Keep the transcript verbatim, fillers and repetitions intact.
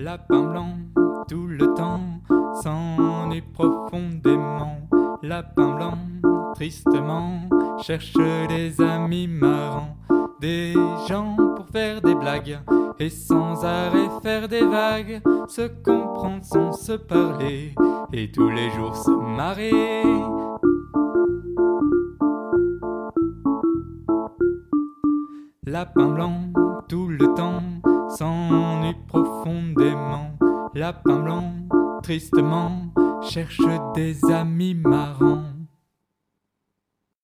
Lapin blanc, tout le temps, s'ennuie profondément. Lapin blanc, tristement, cherche des amis marrants, des gens pour faire des blagues et sans arrêt faire des vagues, se comprendre sans se parler et tous les jours se marrer. Lapin blanc, tout le temps, s'ennuie profondément. Lapin blanc, tristement, cherche des amis marrants.